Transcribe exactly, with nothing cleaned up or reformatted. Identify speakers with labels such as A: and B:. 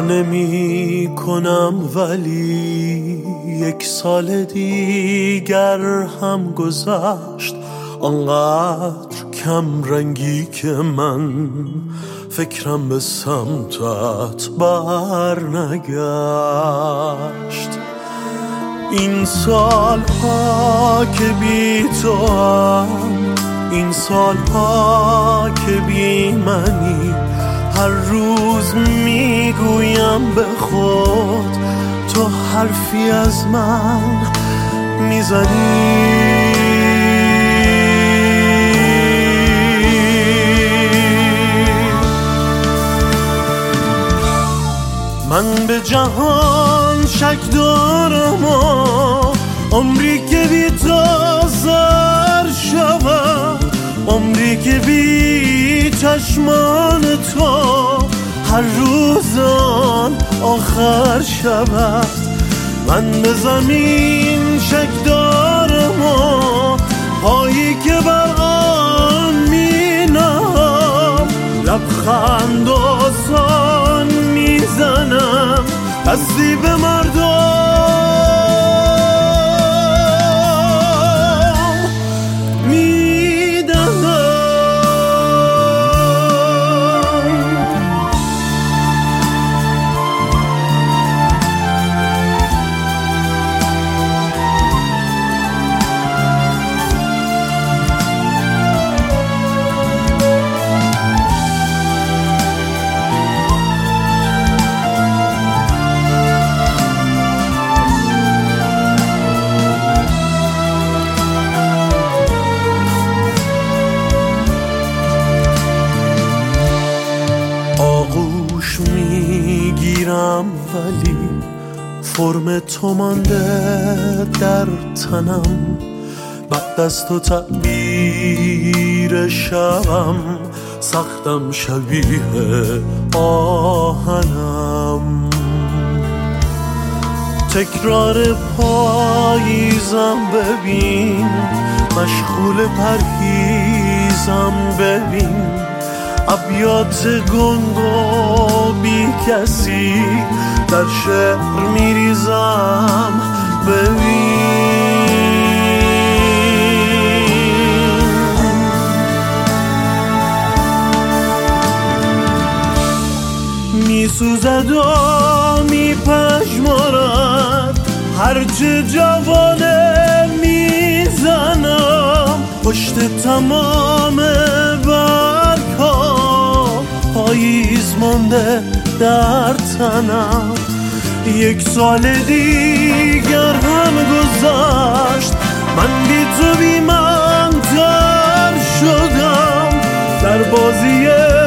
A: نمی کنم ولی یک سال دیگر هم گذشت، آنقدر کم رنگی که من فکرم به سمتت بر نگشت. این سال ها که بی تو هم، این سال ها که بی منی، هر روز میگویم به خود تو حرفی از من میزنی. من به جهان شک دارم و عمری که بی تو سر شود، عمری که بی چشمان تو هر روز آن آخر شود. من به زمین شک دارم و پایی که بر آن می نهم، لبخند آسان میزنم دستی به مردم آغوش میگیرم ولی فرم تو مانده در تنم، بعد از تو تعبیر شبم سختم شبیه آهنم. تکرار پاییزم ببین، مشغول پرهیزم ببین، ابیات گنگ و بی کسی در شعر میریزم ببین. میسوزد و میپژمرد هرچه جوانه میزنم، پشت تمام پاییز مانده در تنم. یک سال دیگر هم گذشت، من بی تو بی من تر شدم در بازی